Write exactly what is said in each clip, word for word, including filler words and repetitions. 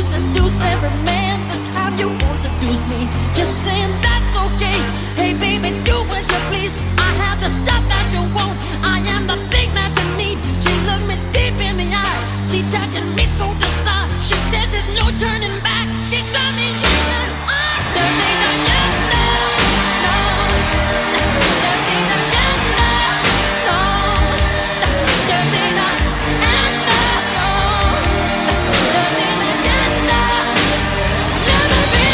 seduce every man. This time you won't seduce me. You're saying that's okay. Hey baby, do as you please. I have the stuff that you want. I am the thing that you need. She looked me deep in the eyes. She touching me so to start. She says there's no turning back. She got me yelling. Ah, dirty, dirty, yeah, no, no. Dirty, dirty, yeah, no, no. Dirty, dirty, yeah, no, no. Dirty, dirty, yeah, no. Let me be.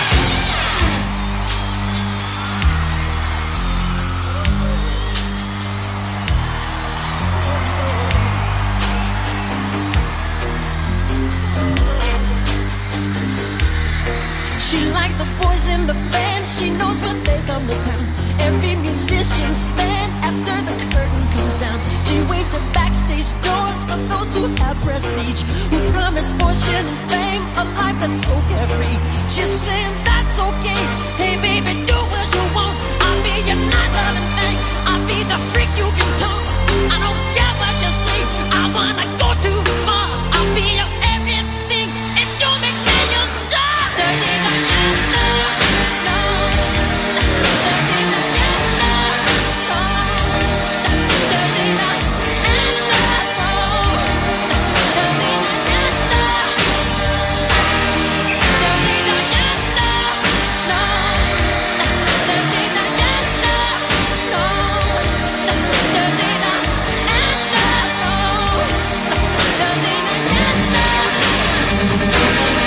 She likes the boys in the band. She knows when they come to town. Every musician's fan after the curtain comes down. She waits at backstage doors for those who have prestige, who promise fortune and fame, a life that's so carefree. She's saying that's okay. Hey baby, do what you want. I'll be your night-loving thing. I'll be the freak you can talk. I don't care what you say. I wanna go too far. I'll be your everything. If you make me your star. Dirty, dirty, no, no. Dirty, dirty, no, no. Dirty, dirty, no, no. Dirty, dirty, no. Dirty, dirty, no, no. Dirty, dirty, no, no. Dirty, dirty, no, no. Dirty, dirty, no.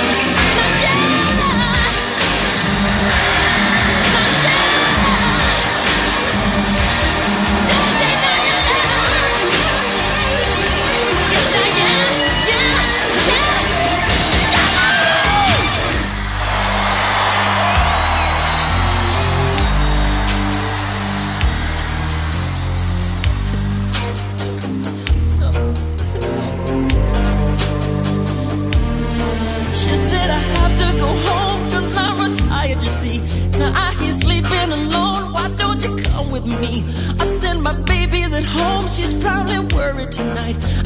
She said I have to go home cause I'm retired, you see. Now I hear sleeping alone, why don't you come with me? I said my baby's at home, she's probably worried tonight.